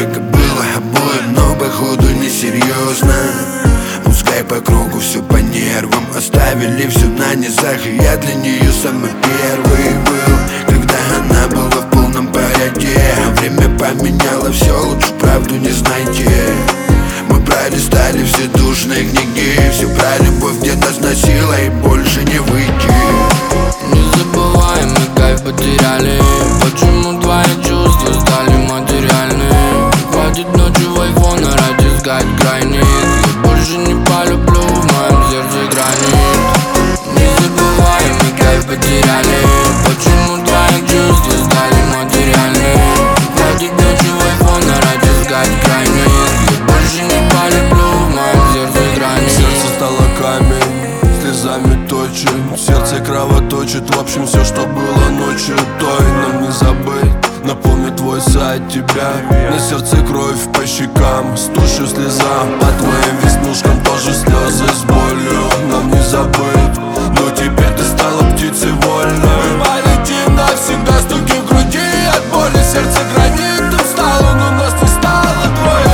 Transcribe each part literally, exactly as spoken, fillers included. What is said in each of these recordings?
дорого было обоим, но походу несерьезно. Пускай по кругу все по нервам, оставили все на низах, и я для нее самый первый был, когда она была в полном порядке. А время поменяло все, лучше правду не знайте. Мы пролистали все душные книги, все про любовь, где нас носило и больше не выйти. Не забываем, мы кайф потеряли. Почему твои чувства стали материальны? Хватит ночью в айфона ради искать границ. Я больше не полюблю, в моем сердце гранит. Не забываем, мы кайф потеряли. Почему твои чувства стали материальны? Хватит ночью в айфона ради искать границ. Я больше не полюблю, в моем сердце гранит. Сердце стало камень, слезами точит, сердце кровоточит. В общем, все, что было ночью той, нам не забыть. Напомню твой сайт, тебя. На сердце кровь по щекам, стучу слезам. По твоим веснушкам тоже слезы с болью. Нам не забыть, но теперь ты стала птицей вольной. Мы полетим навсегда, стуки в груди от боли. Сердце гранитом стало, но нас не стало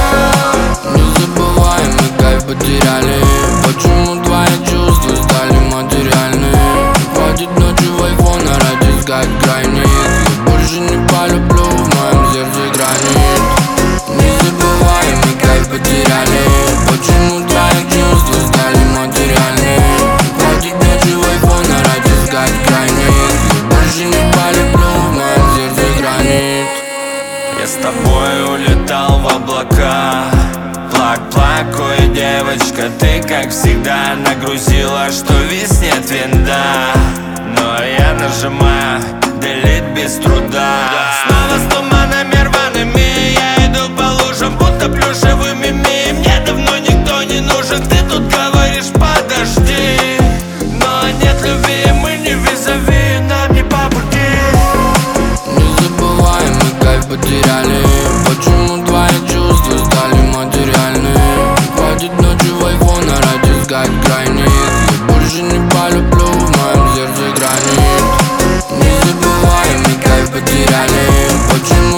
двое. Не забываем, мы кайф потеряли. Почему твои чувства стали материальны? Хватит ночью в айфона ради искать границ. Я больше не полюблю, в моем сердце гранит. Не забываем, мы кайф потеряли. Почему твои чувства стали материальны? Хватит ночью в айфона ради искать границ. Я больше не полюблю, в моем сердце гранит. Я с тобой улетал в облака. Плак-плак, ой, девочка, ты как всегда нагрузила, что весь нет винда. Но я нажимаю delete без труда. Снова с туманами рваными я иду по лужам, будто плюшевыми ми. Мне давно никто не нужен, ты тут говоришь подожди. Но нет любви, мы не визави, нам не по пути. Не забываем, мы кайф потеряли. Почему твои чувства стали материальны? Хватит ночью в айфона ради искать границ. Я больше не полюблю, в моем сердце гранит. Не забываем, мы кайф потеряли. Почему